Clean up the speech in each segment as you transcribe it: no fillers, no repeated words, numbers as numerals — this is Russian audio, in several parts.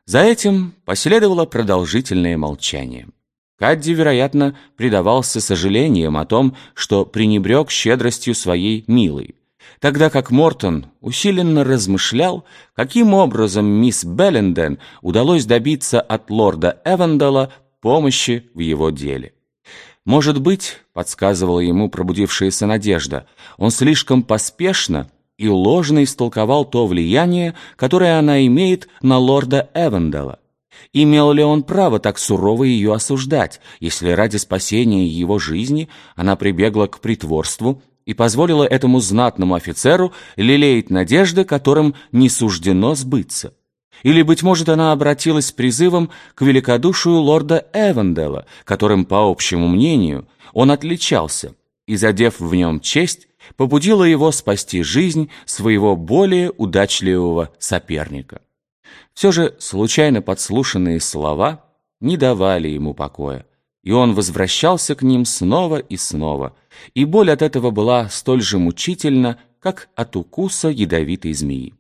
За этим последовало продолжительное молчание. Кадди, вероятно, предавался сожалениям о том, что пренебрег щедростью своей милой, тогда как Мортон усиленно размышлял, каким образом мисс Белленден удалось добиться от лорда Эвендала помощи в его деле. Может быть, подсказывала ему пробудившаяся надежда, он слишком поспешно и ложно истолковал то влияние, которое она имеет на лорда Эвендала. Имел ли он право так сурово ее осуждать, если ради спасения его жизни она прибегла к притворству и позволила этому знатному офицеру лелеять надежды, которым не суждено сбыться? Или, быть может, она обратилась с призывом к великодушию лорда Эвендала, которым, по общему мнению, он отличался, и, задев в нем честь, побудила его спасти жизнь своего более удачливого соперника. Все же случайно подслушанные слова не давали ему покоя, и он возвращался к ним снова и снова, и боль от этого была столь же мучительна, как от укуса ядовитой змеи.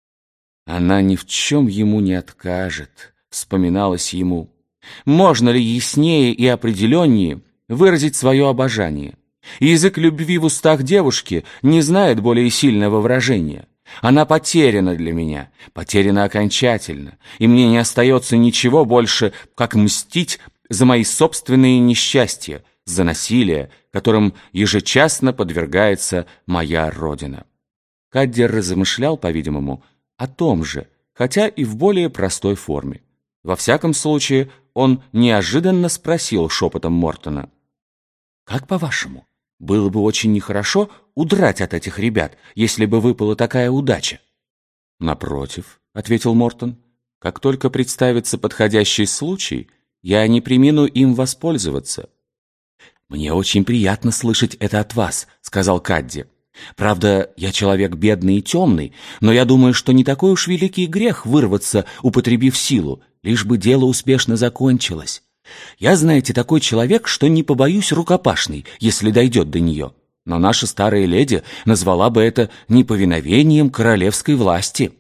«Она ни в чем ему не откажет», — вспоминалось ему. «Можно ли яснее и определеннее выразить свое обожание? Язык любви в устах девушки не знает более сильного выражения. Она потеряна для меня, потеряна окончательно, и мне не остается ничего больше, как мстить за мои собственные несчастья, за насилие, которым ежечасно подвергается моя родина». Кадди размышлял, по-видимому, о том же, хотя и в более простой форме. Во всяком случае, он неожиданно спросил шепотом Мортона: «Как по-вашему, было бы очень нехорошо удрать от этих ребят, если бы выпала такая удача?» «Напротив», — ответил Мортон, — «как только представится подходящий случай, я не премину им воспользоваться». «Мне очень приятно слышать это от вас», — сказал Кадди. «Правда, я человек бедный и темный, но я думаю, что не такой уж великий грех вырваться, употребив силу, лишь бы дело успешно закончилось. Я, знаете, такой человек, что не побоюсь рукопашной, если дойдет до нее. Но наша старая леди назвала бы это неповиновением королевской власти».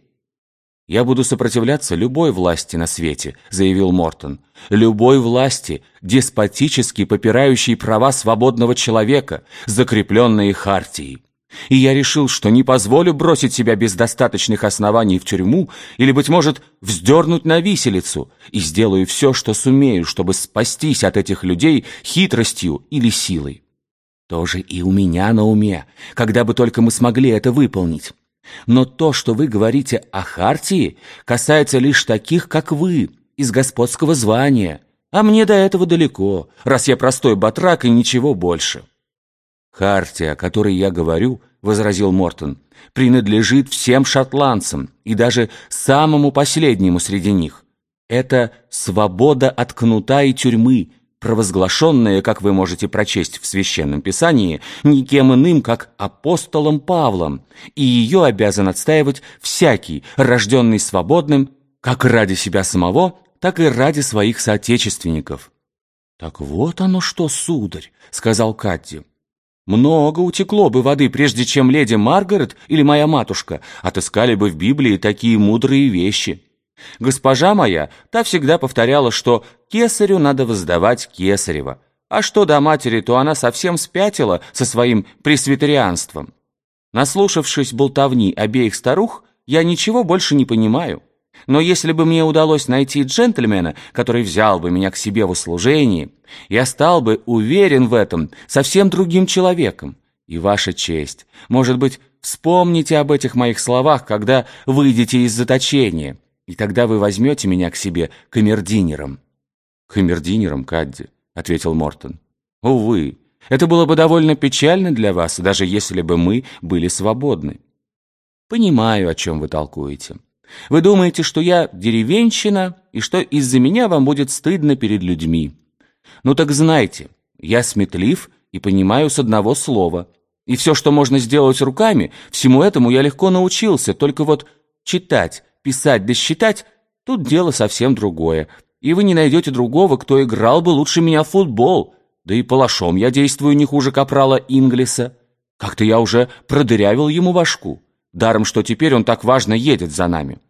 «Я буду сопротивляться любой власти на свете», — заявил Мортон. «Любой власти, деспотически попирающей права свободного человека, закрепленные хартией. И я решил, что не позволю бросить себя без достаточных оснований в тюрьму или, быть может, вздернуть на виселицу, и сделаю все, что сумею, чтобы спастись от этих людей хитростью или силой. Тоже и у меня на уме, когда бы только мы смогли это выполнить. Но то, что вы говорите о хартии, касается лишь таких, как вы, из господского звания, а мне до этого далеко, раз я простой батрак и ничего больше». «Хартия, о которой я говорю, — возразил Мортон, — принадлежит всем шотландцам и даже самому последнему среди них. Это свобода от кнута и тюрьмы, провозглашенная, как вы можете прочесть в Священном Писании, никем иным, как апостолом Павлом, и ее обязан отстаивать всякий, рожденный свободным, как ради себя самого, так и ради своих соотечественников». «Так вот оно что, сударь, — сказал Кадди. Много утекло бы воды, прежде чем леди Маргарет или моя матушка отыскали бы в Библии такие мудрые вещи. Госпожа моя, та всегда повторяла, что кесарю надо воздавать кесарево, а что до матери, то она совсем спятила со своим пресвитерианством. Наслушавшись болтовни обеих старух, я ничего больше не понимаю. Но если бы мне удалось найти джентльмена, который взял бы меня к себе в услужение, я стал бы, уверен в этом, совсем другим человеком. И ваша честь, может быть, вспомните об этих моих словах, когда выйдете из заточения, и тогда вы возьмете меня к себе камердинером». «Камердинером, Кадди», — ответил Мортон. «Увы, это было бы довольно печально для вас, даже если бы мы были свободны». «Понимаю, о чем вы толкуете. Вы думаете, что я деревенщина, и что из-за меня вам будет стыдно перед людьми. Ну так знайте, я сметлив и понимаю с одного слова. И все, что можно сделать руками, всему этому я легко научился, только вот читать, писать да считать — тут дело совсем другое. И вы не найдете другого, кто играл бы лучше меня в футбол. Да и палашом я действую не хуже капрала Инглиса. Как-то я уже продырявил ему башку. Даром, что теперь он так важно едет за нами.